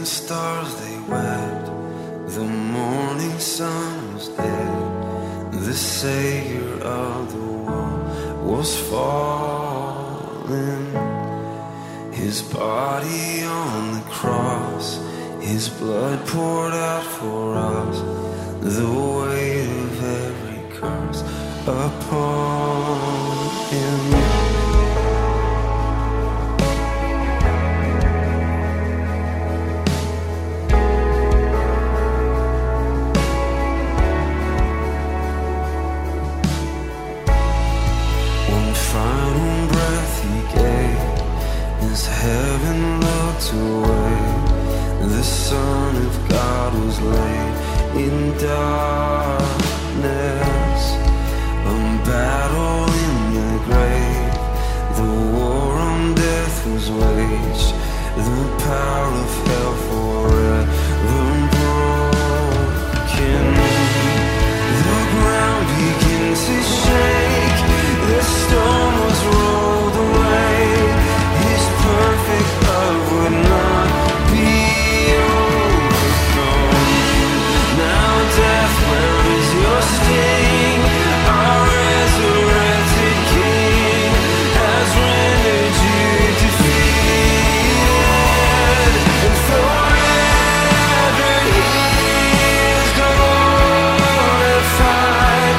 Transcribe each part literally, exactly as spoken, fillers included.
stars they wept, the morning sun was dead, the Savior of the world was falling. His body on the cross, His blood poured out for us, the weight of every curse upon Him. Heaven looked away, the Son of God was laid in darkness. A battle in the grave, the war on death was waged, the power of hell forever broken. The ground began to shake, the storm was rolled away. Perfect love would not be overcome. Now death, where is your sting? Our resurrected King has rendered you defeated, and forever He is glorified.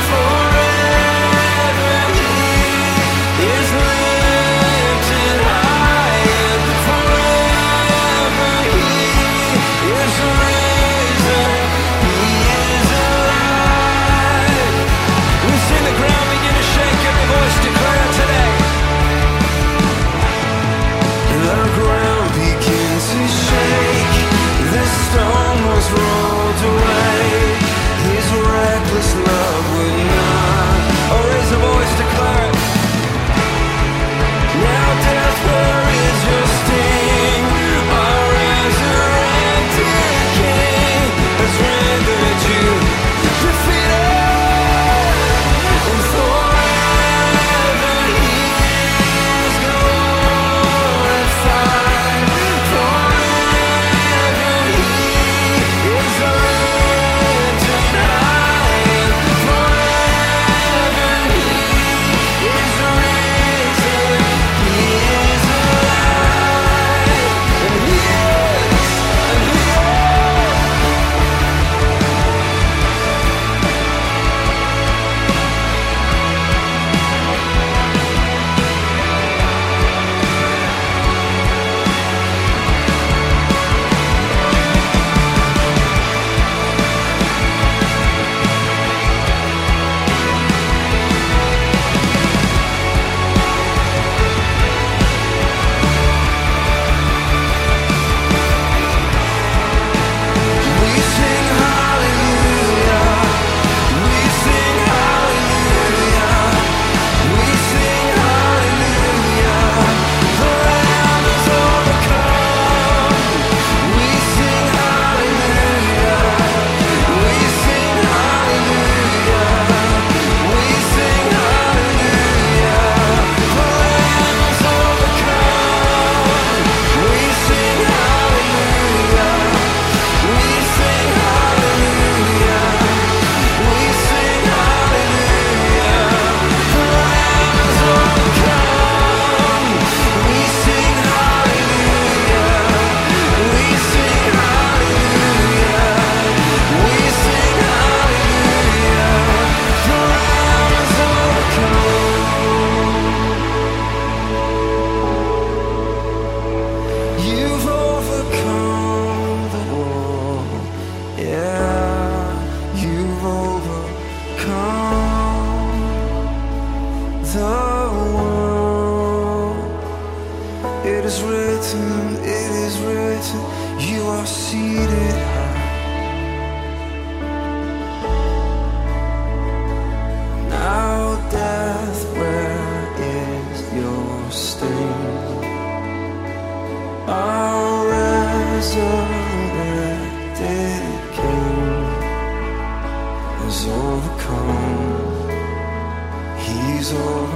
Forever He is lifted high. Rolled away, His reckless love would not. Oh, raise a voice, declare it. Now death, where is your sting? Our resurrected King has rendered you defeated, and forever He is glorified. Forever He is lifted high, forever He is risen. He is alive, and He is, and He He's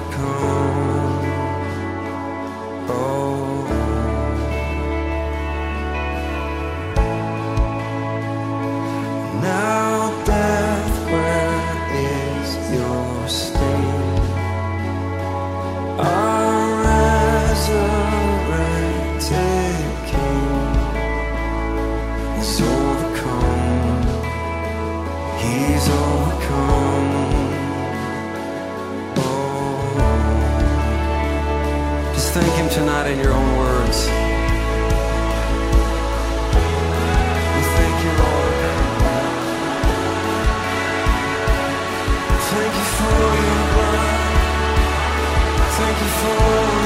overcome. Oh. tonight in your own words. We thank you, Lord. Thank you for your blood. Thank you for